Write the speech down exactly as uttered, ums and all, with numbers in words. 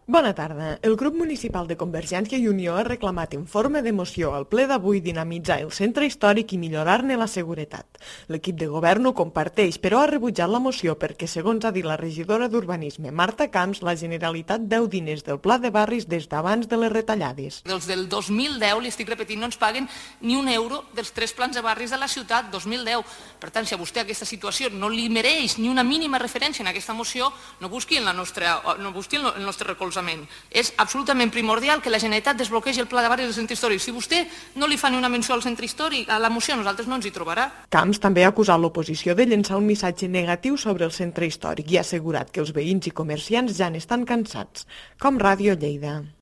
Bona tarda. El grup municipal de Convergència i Unió ha reclamat en forma de moció al ple d'avui dinamitzar el centre històric i millorar-ne la seguretat. L'equip de govern ho comparteix, però ha rebutjat la moció perquè, segons ha dit la regidora d'Urbanisme, Marta Camps, la Generalitat deu diners del Pla de Barris des d'abans de les retallades. Dels del dos mil deu, li estic repetint, no ens paguen ni un euro dels tres plans de barris de la ciutat, dos mil deu. Per tant, si a vostè aquesta situació no li mereix ni una mínima referència en aquesta moció, no busqui en la nostra, no busqui el nostre recolzament. És absolutament primordial que la Generalitat desbloquegi el pla de barris del centre històric. Si vostè no li fa ni una menció al centre històric, a la moció nosaltres no ens hi trobarà. Camps també ha acusat l'oposició de llençar un missatge negatiu sobre el centre històric i ha assegurat que els veïns i comerciants ja n'estan cansats. Com Ràdio Lleida.